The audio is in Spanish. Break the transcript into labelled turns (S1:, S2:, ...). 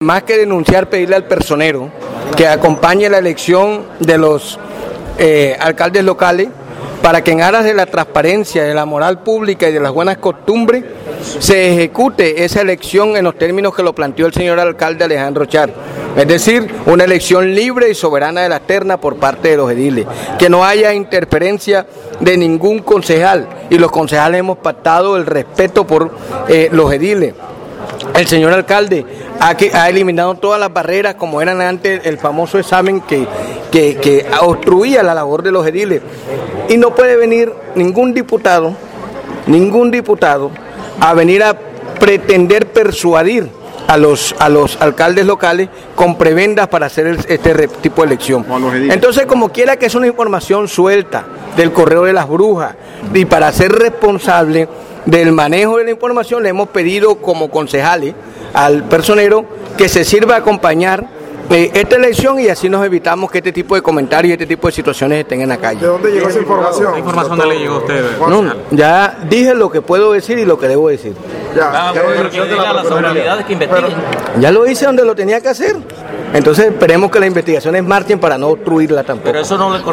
S1: Más que denunciar, pedirle al personero que acompañe la elección de los alcaldes locales para que en aras de la transparencia, de la moral pública y de las buenas costumbres se ejecute esa elección en los términos que lo planteó el señor alcalde Alejandro Char. Es decir, una elección libre y soberana de la terna por parte de los ediles, que no haya interferencia de ningún concejal, y los concejales hemos pactado el respeto por los ediles. El señor alcalde ha eliminado todas las barreras como eran antes, el famoso examen que obstruía la labor de los ediles, y no puede venir ningún diputado a venir a pretender persuadir a los alcaldes locales con prebendas para hacer este tipo de elección. Entonces, como quiera que es una información suelta del correo de las brujas, y para ser responsable del manejo de la información le hemos pedido como concejales al personero que se sirva a acompañar esta elección, y así nos evitamos que este tipo de comentarios y este tipo de situaciones estén en la calle.
S2: ¿De dónde llegó esa información?
S3: ¿Qué información le llegó a usted?
S1: No, ya dije lo que puedo decir y lo que debo decir.
S3: Pero que diga a las autoridades que investiguen.
S1: Ya lo hice donde lo tenía que hacer. Entonces esperemos que las investigaciones marchen para no obstruirla tampoco.
S3: Pero eso no le